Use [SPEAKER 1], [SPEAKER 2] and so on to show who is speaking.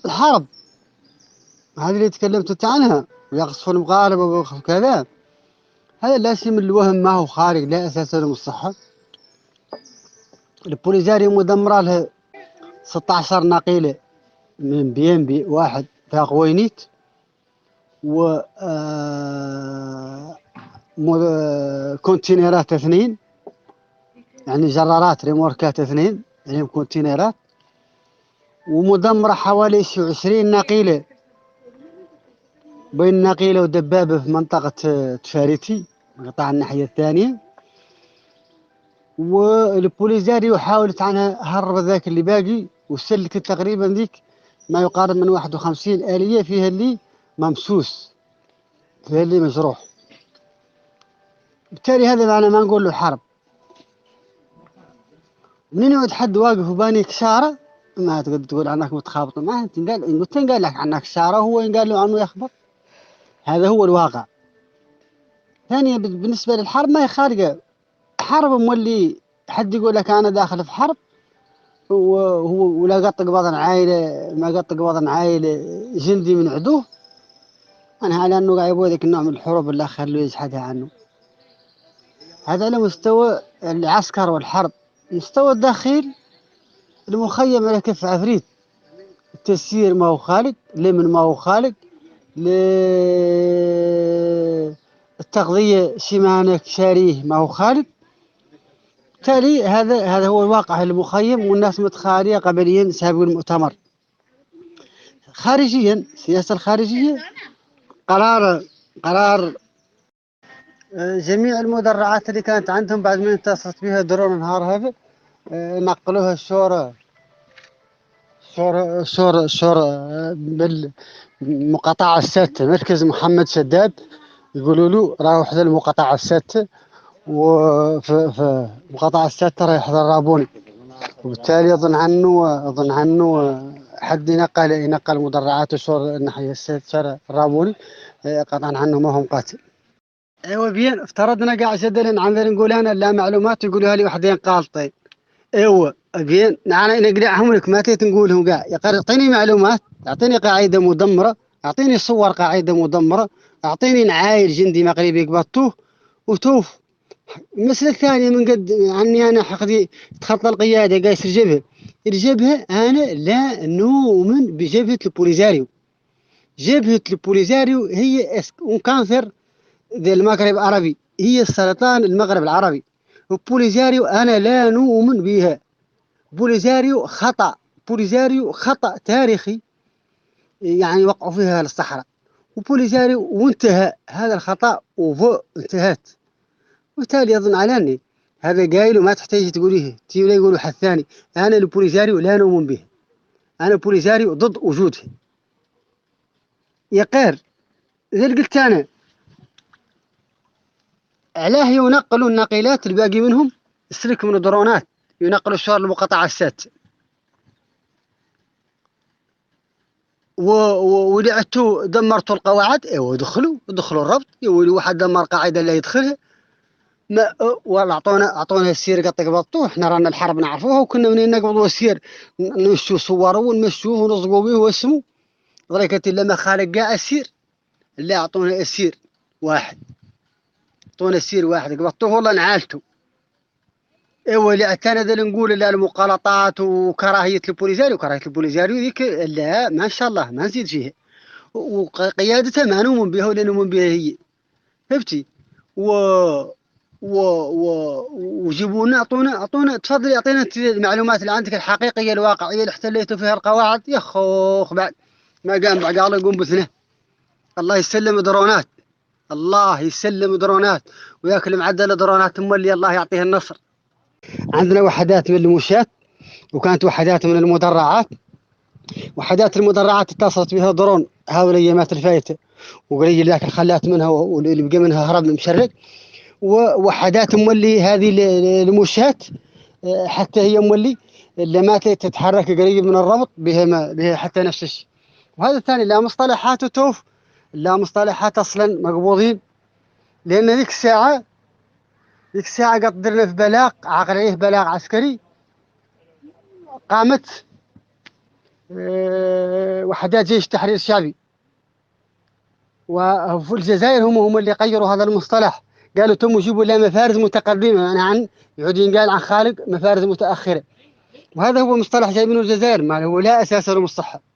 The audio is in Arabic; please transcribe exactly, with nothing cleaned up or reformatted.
[SPEAKER 1] الحرب هذه اللي تكلمت عنها، ويقصف المغاربة ويقصف كذا، هذا لا شيء من الوهم، ما هو خارج، لا أساس له من الصحة. البوليزاريو مدمرة له ستة عشر نقيلة من بي ام بي واحد في قوينيت، و آه كونتينرات اثنين، يعني جرارات ريموركات اثنين يعني كونتينرات، ومدمرة حوالي عشرين نقيلة بين نقيلة ودبابة في منطقة تفاريتي قطاع الناحية الثانية. والبوليزاريو حاولت عنها هرب ذاك اللي باقي، وسلكت تقريبا ذيك ما يقارب من واحد وخمسين آلية، فيها اللي ممسوس، فيها اللي مجروح. بالتالي هذا معنى ما نقول له حرب. منين يقعد حد واقف وباني كشارة ما تقدر تقول عنك متخابط معه. انت قال ان قلت قال لك عنك كشارة، هو ان قال له عنه يخبط. هذا هو الواقع. ثانيا بالنسبة للحرب ما هي خارجة حرب مولي حد يقول لك انا داخل في حرب وهو ولا قطق بطن عائلة، ما قطق بطن عائلة جندي من عدوه. أنا على أنه قاعد يبغى ذيك النوع من الحروب اللي خلوه يجحدها عنه. هذا على مستوى العسكر والحرب. مستوى الداخل المخيم على كف عفريت، التسيير ما هو خالق، لمن ما هو خالق، التغذية شمانك شاريه ما هو خالق. بالتالي هذا هذا هو الواقع المخيم، والناس متخارية قبليا سابقوا المؤتمر. خارجيا السياسة الخارجية قرار قرار آه، جميع المدرعات اللي كانت عندهم بعد ما اتصلت بها درون النهار هذا، آه، نقلوها الشورى شورى شورى شورى بالمقاطعة السادسة مركز محمد شداد. يقولوا له راه وحدة المقاطعة السادسة، وفي في المقاطعة السادسة راه يحضر رابوني. وبالتالي أظن عنه أظن عنه حد ينقل ينقل مدرعات الشورى الناحية السادسة الرابوني، آه، قطعا عنه ما هم قاتل. ايوه بين افترضنا قاعد جدلا عن ذا نقول انا لا معلومات يقولوها لي وحدين قالطين. ايوه بين انا نقرعهم لك ما تيت نقولهم قاع يعطيني معلومات، يعطيني قاعده مدمره، يعطيني صور قاعده مدمره، يعطيني نعاير جندي مغربي قبضتوه وتوف. المسألة الثانية من قد عني أنا حقدي تخطى القيادة قايس الجبهة الجبهة أنا لا نؤمن بجبهة البوليزاريو. جبهة البوليزاريو هي كانثر ذي المغرب العربي، هي السرطان المغرب العربي. وبوليزاريو أنا لا نؤمن بها. بوليزاريو خطأ، بوليزاريو خطأ تاريخي يعني وقعوا فيها الصحراء، وبوليزاريو وانتهى هذا الخطأ وانتهت. وبالتالي أظن على أني هذا قايل وما تحتاج تقوليه تيجي لا يقولوا حد ثاني. أنا البوليزاريو لا نؤمن به، أنا بوليزاريو ضد وجوده. يقر زي اللي قلت أنا علاه ينقلوا النقيلات الباقي منهم السلك من الدرونات، ينقلوا الشوار المقاطعة السادسة، ولعتوا دمرتوا القواعد. ايوه دخلوا دخلوا الربط، يولي واحد دمر قاعدة لا يدخلها. ما ولا اعطونا اعطونا السير قطق بطوح. احنا رانا الحرب نعرفوها، وكنا منين نقبضوا السير نمشوا صوره ونمشوه ونصقوا به واسمه ضريكة لما خالق قاع السير. لا اعطونا السير واحد، اعطونا السير واحد قبضتوه والله نعالته. ايوه اللي اعتنا ذا نقول لا المقالطات وكراهيه البوليزاريو، وكراهيه البوليزاريو ذيك لا ما شاء الله ما نزيد فيها، وقيادتها ما نؤمن بها ولا نؤمن بها هي. فهمتي؟ و و و وجيبوا لنا اعطونا اعطونا تفضل اعطينا المعلومات اللي عندك الحقيقيه الواقعيه اللي احتليتوا فيها القواعد. يا خوخ بعد ما قام بعد الله يقوم بثنه. الله يسلم درونات، الله يسلم درونات وياكل معدل درونات مولي الله يعطيه النصر. عندنا وحدات من المشاة، وكانت وحدات من المدرعات. وحدات المدرعات اتصلت بها درون هذه الايامات الفايته، وقليل ذاك خلات منها واللي بقى منها هرب مشرد. ووحدات مولي هذه المشاة حتى هي مولي اللي ما تتحرك قريب من الربط بها، ما بها حتى نفس الشيء. وهذا الثاني لا مصطلحات توف، لا مصطلحات اصلا مقبوضين. لان ذيك الساعه ذيك الساعه قدرنا في بلاغ عقل عليه بلاغ عسكري. قامت أه وحدات جيش التحرير الشعبي. وفي الجزائر هم هم اللي غيروا هذا المصطلح، قالوا تم جيبوا لها مفارز متقدمة، يعني عن يعود ينقال عن خالق مفارز متأخرة. وهذا هو مصطلح جاي من الجزائر، ما هو لا أساس له من الصحة.